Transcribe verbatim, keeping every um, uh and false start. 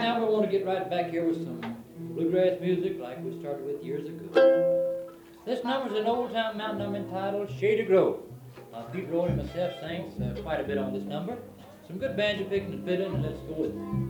now we want to get right back here with some bluegrass music like we started with years ago. This number's an old-time mountain number entitled Shady Grove. Uh, Pete Roy and myself sings uh, quite a bit on this number. Some good banjo picking and fiddling, and let's go with it.